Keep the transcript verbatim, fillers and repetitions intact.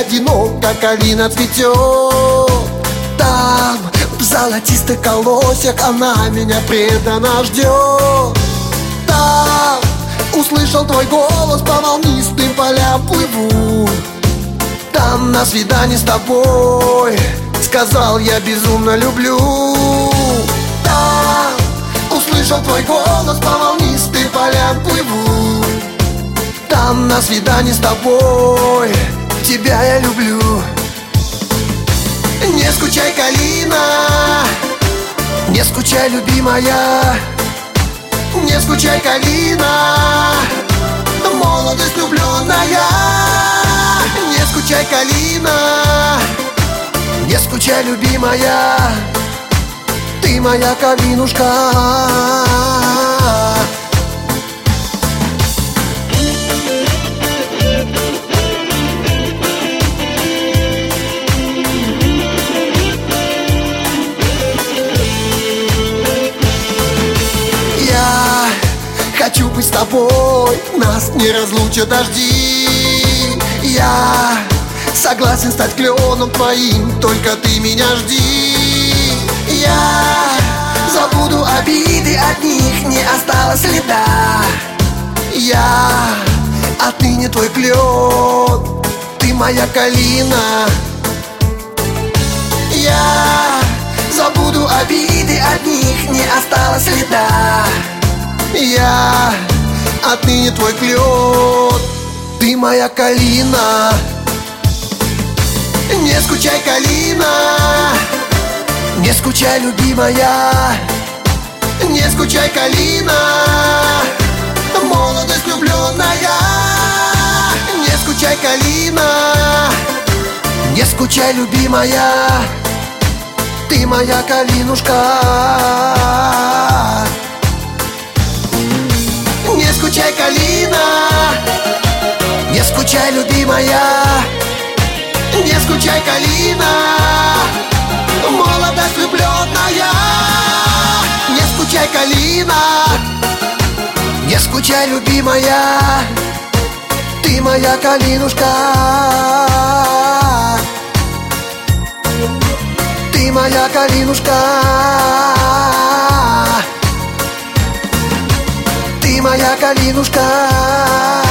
одинок, как калина цветет. Там, в золотистых колосьях, она меня преданно ждет. Там услышал твой голос, по волнистым полям плыву. Там на свидании с тобой сказал, я безумно люблю. Там услышал твой голос, по волнистым полям плыву. Там на свидании с тобой тебя я люблю. Не скучай, калина, не скучай, любимая. Не скучай, калина, молодость влюбленная. Не скучай, калина, не скучай, любимая. Ты моя калинушка. Хочу быть с тобой, нас не разлучат дожди. Я согласен стать кленом твоим, только ты меня жди. Я забуду обиды, от них не осталось следа. Я отныне твой клен, ты моя калина. Я забуду обиды, от них не осталось следа. Я отныне твой клен, ты моя калина. Не скучай, калина, не скучай, любимая. Не скучай, калина, молодость влюбленная. Не скучай, калина, не скучай, любимая. Ты моя калинушка. Не скучай, калина, не скучай, любимая. Не скучай, калина, молодость влюбленная. Не скучай, калина, не скучай, любимая. Ты моя калинушка. Ты моя калинушка. Ты моя калинушка.